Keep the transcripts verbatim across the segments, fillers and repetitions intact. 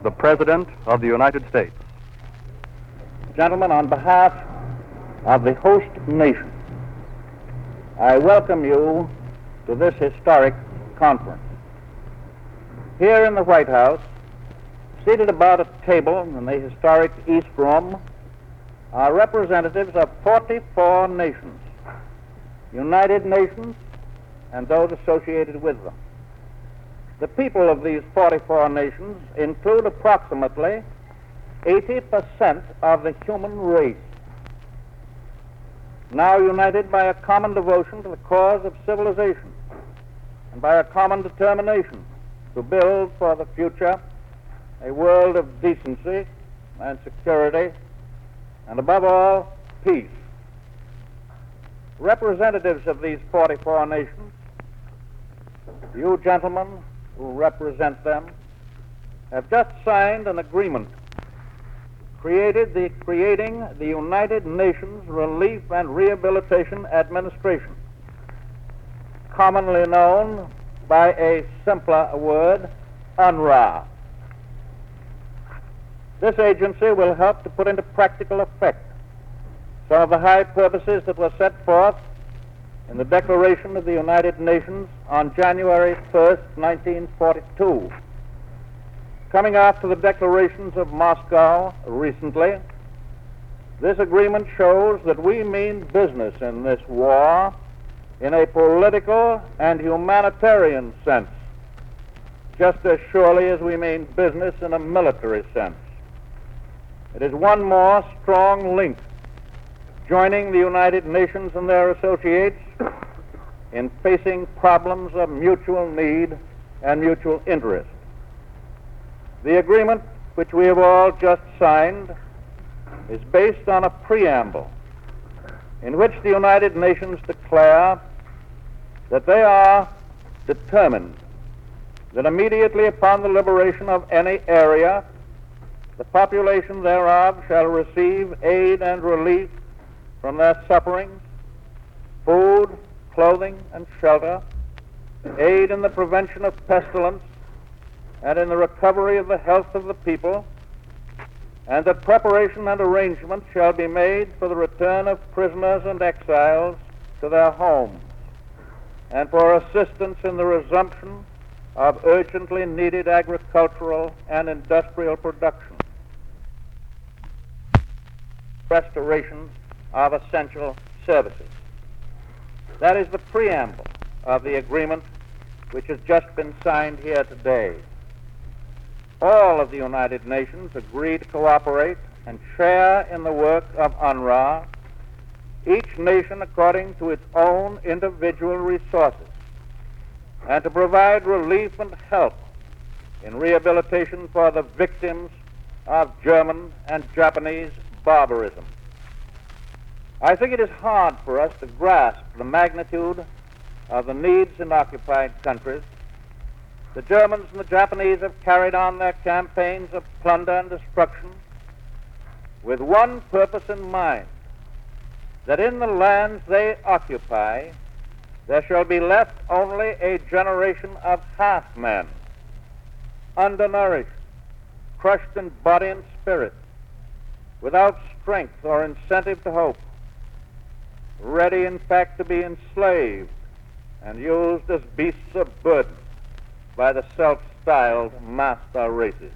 the President of the United States. Gentlemen, on behalf of the host nation, I welcome you to this historic conference. Here in the White House, seated about a table in the historic East Room, are representatives of forty-four nations, United Nations, and those associated with them. The people of these forty-four nations include approximately eighty percent of the human race, now united by a common devotion to the cause of civilization and by a common determination to build for the future a world of decency and security and, above all, peace. Representatives of these forty-four nations, you gentlemen who represent them, have just signed an agreement created the creating the United Nations Relief and Rehabilitation Administration, commonly known by a simpler word, UNRWA. This agency will help to put into practical effect some of the high purposes that were set forth in the Declaration of the United Nations on January first, nineteen forty-two. Coming after the declarations of Moscow recently, this agreement shows that we mean business in this war in a political and humanitarian sense, just as surely as we mean business in a military sense. It is one more strong link joining the United Nations and their associates in facing problems of mutual need and mutual interest. The agreement, which we have all just signed, is based on a preamble in which the United Nations declare that they are determined that immediately upon the liberation of any area, the population thereof shall receive aid and relief from their sufferings, food, clothing, and shelter, aid in the prevention of pestilence, and in the recovery of the health of the people, and that preparation and arrangement shall be made for the return of prisoners and exiles to their homes, and for assistance in the resumption of urgently needed agricultural and industrial production, restoration of essential services. That is the preamble of the agreement which has just been signed here today. All of the United Nations agree to cooperate and share in the work of UNRWA, each nation according to its own individual resources, and to provide relief and help in rehabilitation for the victims of German and Japanese barbarism. I think it is hard for us to grasp the magnitude of the needs in occupied countries. The Germans and the Japanese have carried on their campaigns of plunder and destruction with one purpose in mind, that in the lands they occupy there shall be left only a generation of half-men, undernourished, crushed in body and spirit, without strength or incentive to hope, ready in fact to be enslaved and used as beasts of burden by the self-styled master races.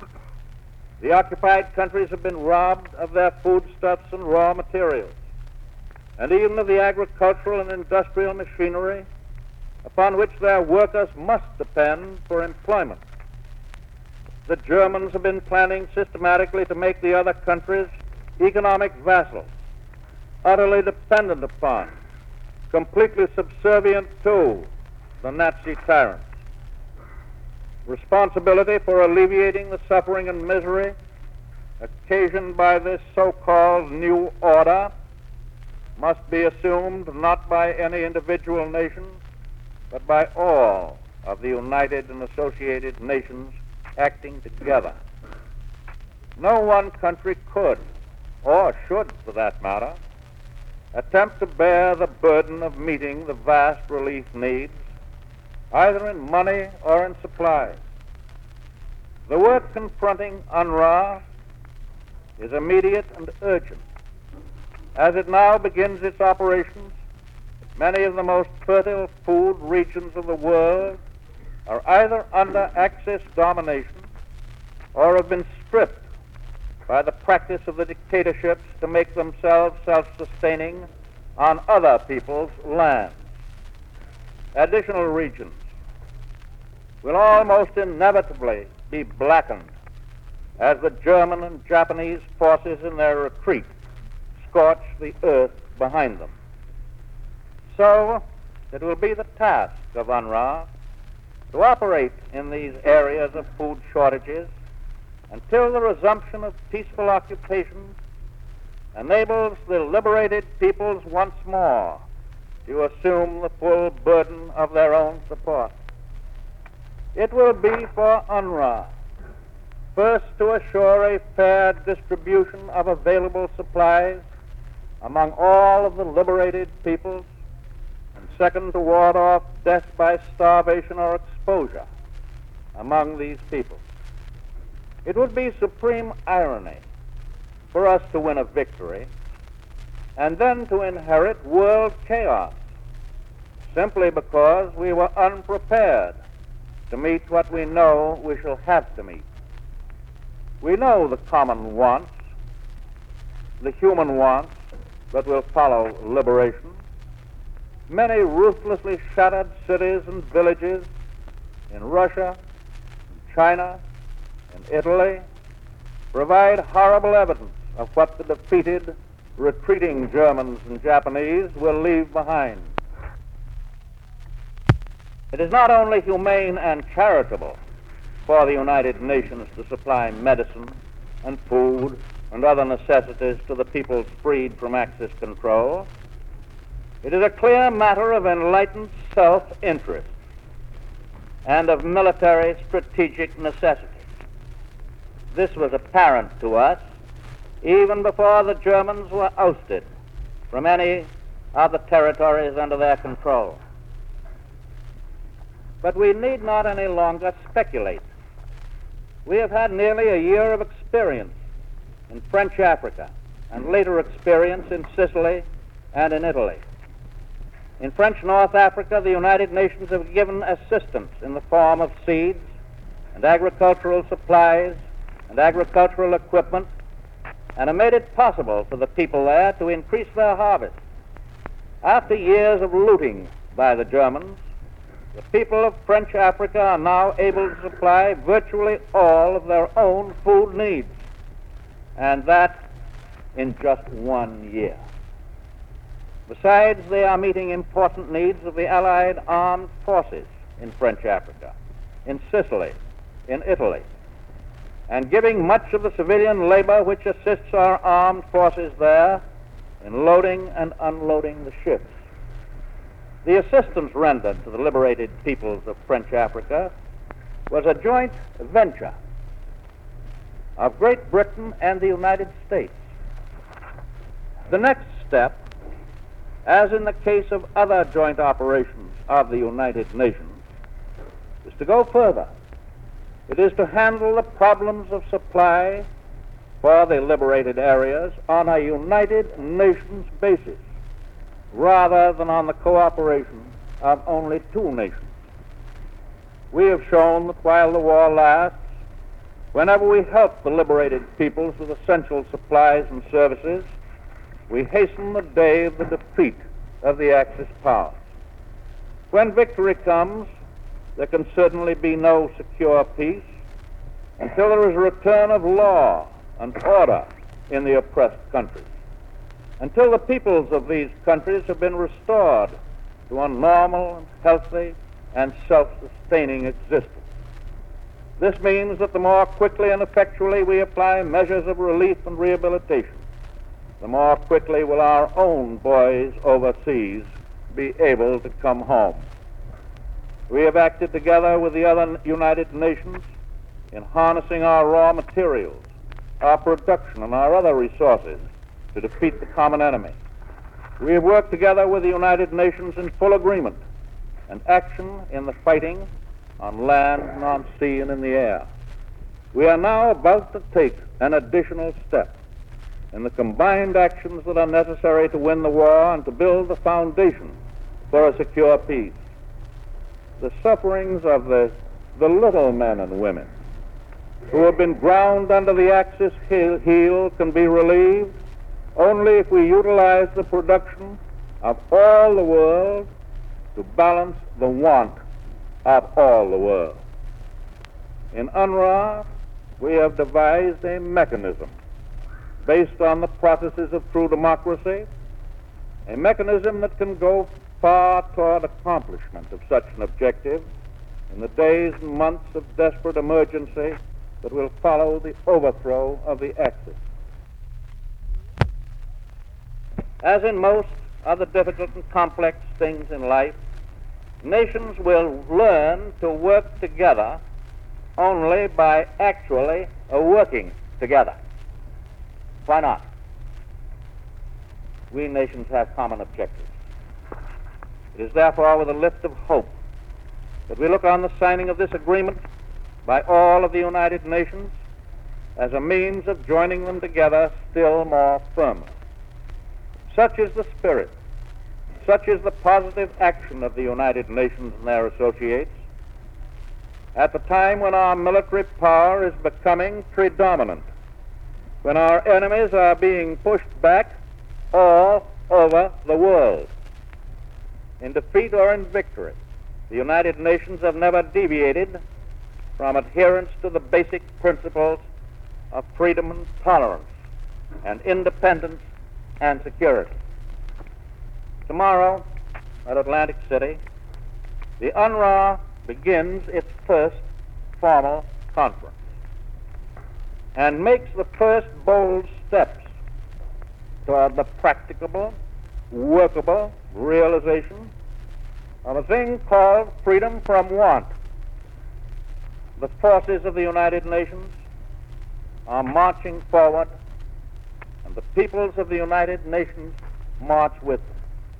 The occupied countries have been robbed of their foodstuffs and raw materials, and even of the agricultural and industrial machinery upon which their workers must depend for employment. The Germans have been planning systematically to make the other countries economic vassals, utterly dependent upon, completely subservient to the Nazi tyrants. Responsibility for alleviating the suffering and misery occasioned by this so-called new order must be assumed not by any individual nation, but by all of the United and Associated Nations acting together. No one country could, or should for that matter, attempt to bear the burden of meeting the vast relief needs, either in money or in supplies. The work confronting UNRWA is immediate and urgent. As it now begins its operations, many of the most fertile food regions of the world are either under Axis domination or have been stripped by the practice of the dictatorships to make themselves self-sustaining on other people's lands. Additional regions will almost inevitably be blackened as the German and Japanese forces in their retreat scorch the earth behind them. So it will be the task of UNRWA to operate in these areas of food shortages until the resumption of peaceful occupation enables the liberated peoples once more to assume the full burden of their own support. It will be for UNRWA first to assure a fair distribution of available supplies among all of the liberated peoples, and second to ward off death by starvation or exposure among these peoples. It would be supreme irony for us to win a victory and then to inherit world chaos simply because we were unprepared to meet what we know we shall have to meet. We know the common wants, the human wants that will follow liberation. Many ruthlessly shattered cities and villages in Russia, in China, in Italy provide horrible evidence of what the defeated, retreating Germans and Japanese will leave behind. It is not only humane and charitable for the United Nations to supply medicine and food and other necessities to the peoples freed from Axis control. It is a clear matter of enlightened self-interest and of military strategic necessity. This was apparent to us even before the Germans were ousted from any of the territories under their control. But we need not any longer speculate. We have had nearly a year of experience in French Africa and later experience in Sicily and in Italy. In French North Africa, the United Nations have given assistance in the form of seeds and agricultural supplies and agricultural equipment, and have made it possible for the people there to increase their harvest. After years of looting by the Germans, the people of French Africa are now able to supply virtually all of their own food needs, and that in just one year. Besides, they are meeting important needs of the Allied armed forces in French Africa, in Sicily, in Italy, and giving much of the civilian labor which assists our armed forces there in loading and unloading the ships. The assistance rendered to the liberated peoples of French Africa was a joint venture of Great Britain and the United States. The next step, as in the case of other joint operations of the United Nations, is to go further. It is to handle the problems of supply for the liberated areas on a United Nations basis, rather than on the cooperation of only two nations. We have shown that while the war lasts, whenever we help the liberated peoples with essential supplies and services, we hasten the day of the defeat of the Axis powers. When victory comes, there can certainly be no secure peace until there is a return of law and order in the oppressed countries, until the peoples of these countries have been restored to a normal and healthy and self-sustaining existence. This means that the more quickly and effectually we apply measures of relief and rehabilitation, the more quickly will our own boys overseas be able to come home. We have acted together with the other United Nations in harnessing our raw materials, our production, and our other resources to defeat the common enemy. We have worked together with the United Nations in full agreement and action in the fighting on land and on sea and in the air. we are now about to take an additional step in the combined actions that are necessary to win the war and to build the foundation for a secure peace. The sufferings of the, the little men and women who have been ground under the Axis heel can be relieved only if we utilize the production of all the world to balance the want of all the world. In UNRWA, we have devised a mechanism based on the processes of true democracy, a mechanism that can go far toward accomplishment of such an objective in the days and months of desperate emergency that will follow the overthrow of the Axis. As in most other difficult and complex things in life, nations will learn to work together only by actually uh, working together. Why not? We nations have common objectives. It is therefore with a lift of hope that we look on the signing of this agreement by all of the United Nations as a means of joining them together still more firmly. Such is the spirit, such is the positive action of the United Nations and their associates at the time when our military power is becoming predominant, when our enemies are being pushed back all over the world. In defeat or in victory, the United Nations have never deviated from adherence to the basic principles of freedom and tolerance and independence and security. Tomorrow at Atlantic City, the UNRWA begins its first formal conference and makes the first bold steps toward the practicable, workable realization of a thing called freedom from want. The forces of the United Nations are marching forward, and the peoples of the United Nations march with them.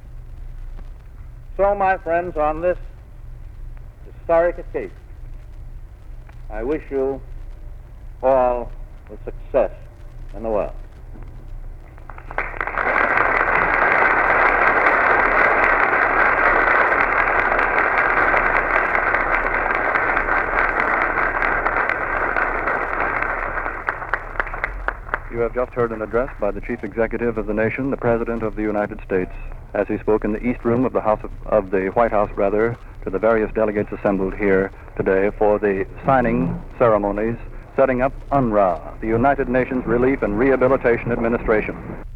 So, my friends, on this historic occasion, I wish you all the success in the world. You have just heard an address by the Chief Executive of the nation, the President of the United States, as he spoke in the East Room of the House of, of the White House, rather, to the various delegates assembled here today for the signing ceremonies setting up UNRWA, the United Nations Relief and Rehabilitation Administration.